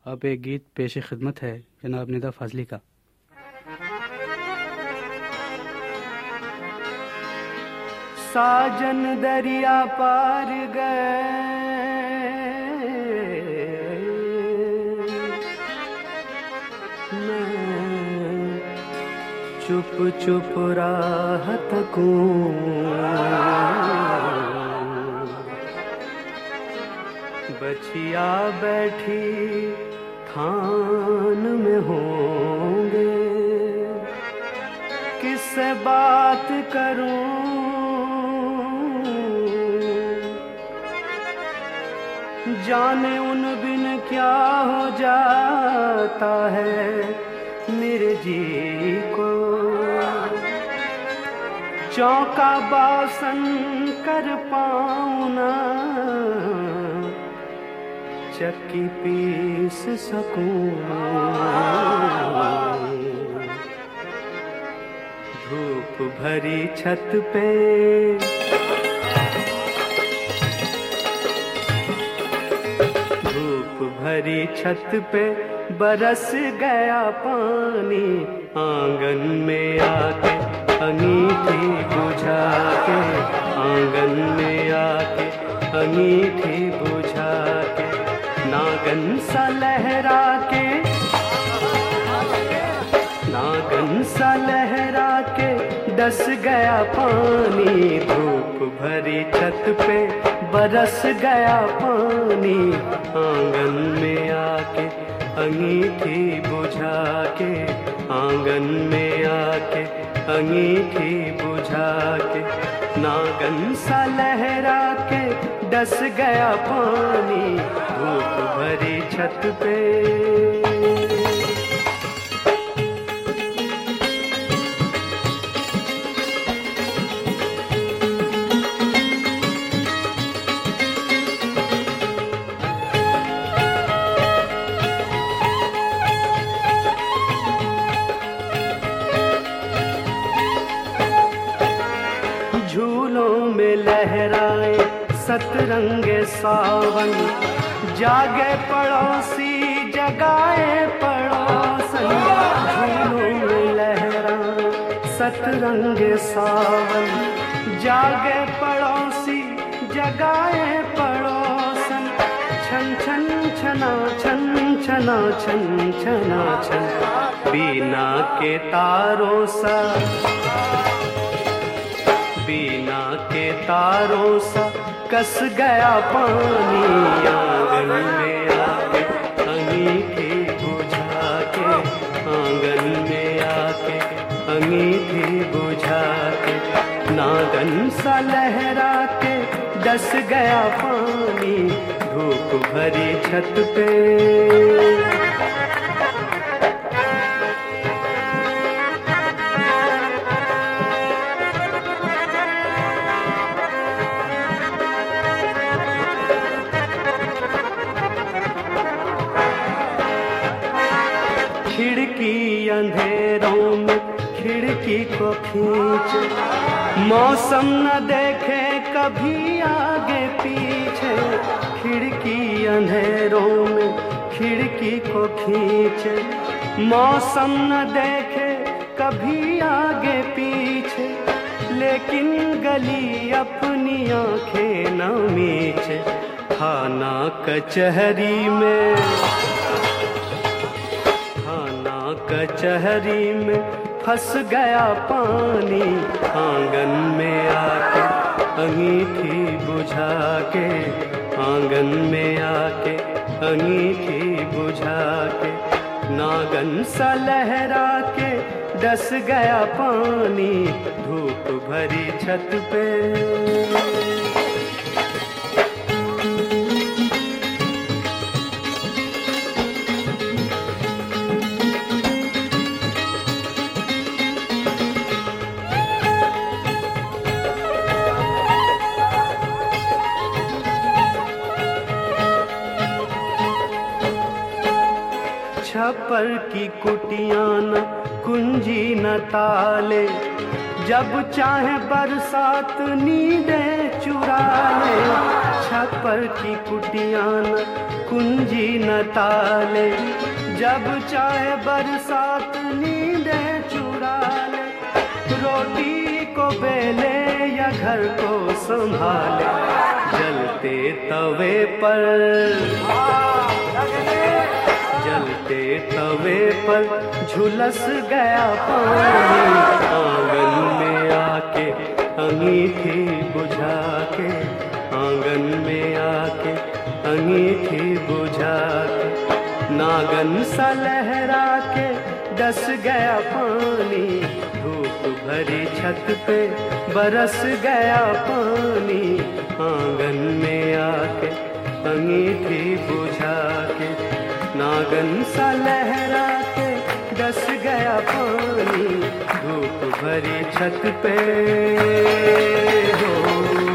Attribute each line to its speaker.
Speaker 1: अब एक गीत पेश खिदमत है जनाब निदा फाजली का। साजन दरिया पार गए, मैं चुप चुप राह तकूं, बछिया बैठी थान में होंगे, किससे बात करूं, जाने उन बिन क्या हो जाता है मेरे जी को। चौका बासन कर पाऊं ना, चक्की पीस सकूं, धूप भरी छत पे भरी छत पे बरस गया पानी, आंगन में आके अंगीठी बुझा के, आंगन में आके अंगीठी बुझा के, नागन सा लहरा के, नागन सा लहरा के डस गया पानी, धूप भरी छत पे बरस गया पानी, आंगन में आके अंगीठी बुझा के, आंगन में आके अंगीठी बुझा के, नागन सा लहरा के डस गया पानी, धूप भरी छत पे। झूलों में लहराए सतरंगे सावन, जागे पड़ोसी जगाए पड़ोसन, झूलों में लहराए सतरंगे सावन, जागे पड़ोसी जगाए पड़ोसन, छन छन छना छन छना छन छना छन, बीना के तारों सा, बीना के तारों सा कस गया पानी, आंगन में आके अंगीठी बुझा के, आंगन में आके अंगीठी बुझा के, नागन सा लहरा के डस गया पानी, धूप भरी छत पे। खिड़की अंधेरों में खिड़की को खींच, मौसम न देखे कभी आगे पीछे, खिड़की अंधेरों में खिड़की को खींचे, मौसम न देखे कभी आगे पीछे, लेकिन गली अपनी आंखें न मीचे, थाना कचहरी में, कचहरी में फंस गया पानी, आंगन में आके अंगीठी बुझा के, आंगन में आके अंगीठी बुझा के, नागन सा लहरा के डस गया पानी, धूप भरी छत पे। छप्पर की कुटियां न कुंजी न ताले, जब चाहे बरसात नींदें चुरा ले, छप्पर की कुटियां न कुंजी न ताले, जब चाहे बरसात नींदें चुरा ले, रोटी को बेले या घर को संभाले, जलते तवे पर झुलस गया पानी, आंगन में आके अंगीठी बुझा के, आंगन में आके अंगीठी बुझा के, नागन सा लहरा के डस गया पानी, धूप भरी छत पे बरस गया पानी, आंगन में आके अंगीठी बुझा के, नागन सा लहरा के डस गया पानी, धूप भरी छत पे हो।